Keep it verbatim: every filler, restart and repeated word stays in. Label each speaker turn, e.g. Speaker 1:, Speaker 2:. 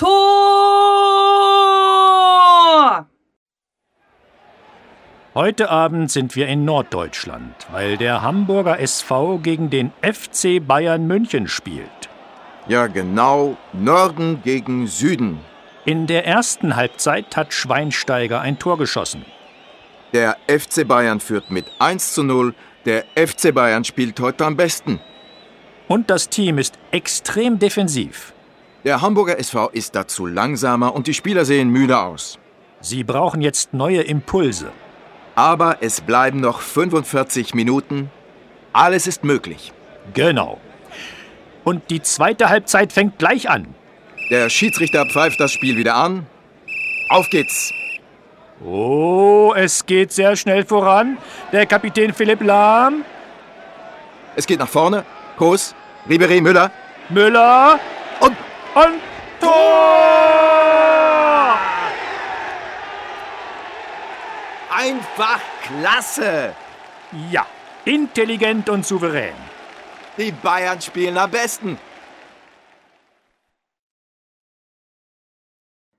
Speaker 1: Tor!
Speaker 2: Heute Abend sind wir in Norddeutschland, weil der Hamburger S V gegen den F C Bayern München spielt.
Speaker 3: Ja, genau, Norden gegen Süden.
Speaker 2: In der ersten Halbzeit hat Schweinsteiger ein Tor geschossen.
Speaker 3: Der F C Bayern führt mit eins zu null. Der F C Bayern spielt heute am besten.
Speaker 2: Und das Team ist extrem defensiv.
Speaker 3: Der Hamburger S V ist dazu langsamer und die Spieler sehen müde aus.
Speaker 2: Sie brauchen jetzt neue Impulse.
Speaker 3: Aber es bleiben noch fünfundvierzig Minuten. Alles ist möglich.
Speaker 2: Genau. Und die zweite Halbzeit fängt gleich an.
Speaker 3: Der Schiedsrichter pfeift das Spiel wieder an. Auf geht's.
Speaker 2: Oh, es geht sehr schnell voran. Der Kapitän Philipp Lahm.
Speaker 3: Es geht nach vorne. Kos, Ribéry, Müller.
Speaker 2: Müller.
Speaker 3: Und,
Speaker 2: und Tor!
Speaker 3: Einfach klasse.
Speaker 2: Ja, intelligent und souverän.
Speaker 3: Die Bayern spielen am besten.